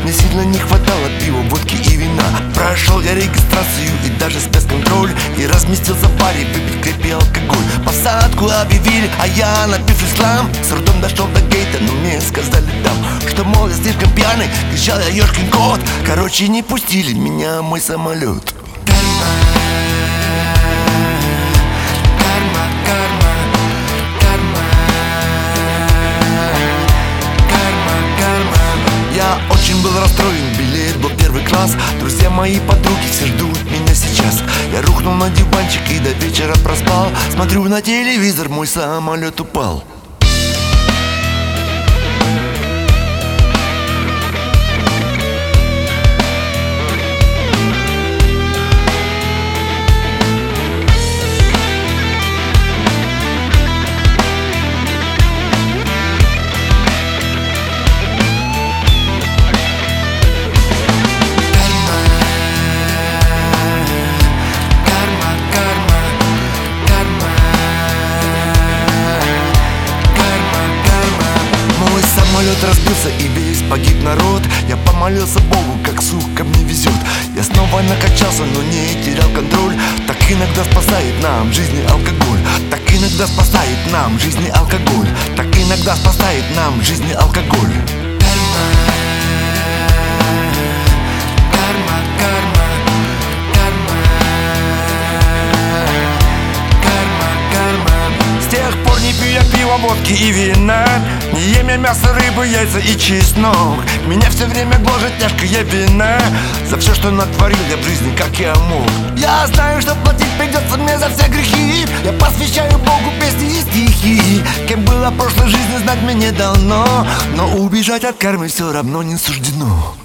Мне сильно не хватало пива, водки и вина. Прошел я регистрацию и даже спецконтроль, и разместился в баре выпить крепкий алкоголь. Посадку объявили, а я, напившись слам, с трудом дошел до гейта, но мне сказали там, что, мол, я слишком пьяный, кричал я ёшкин кот. Короче, не пустили меня в мой самолет. Я очень был расстроен, билет был первый класс. Друзья мои, подруги, все ждут меня сейчас. Я рухнул на диванчик и до вечера проспал. Смотрю на телевизор, мой самолет упал. Самолет разбился и весь погиб народ. Я помолился Богу, как сука мне везет. Я снова накачался, но не терял контроль. Так иногда спасает нам в жизни алкоголь. Так иногда спасает нам в жизни алкоголь. Так иногда спасает нам в жизни алкоголь. Пиво, водки и вина. Не ем я мясо, рыбу, яйца и чеснок. Меня все время гложет тяжкая вина за все, что натворил я в жизни, как я мог. Я знаю, что платить придется мне за все грехи. Я посвящаю Богу песни и стихи. Кем было в прошлой жизни, знать мне не дано, но убежать от кармы все равно не суждено.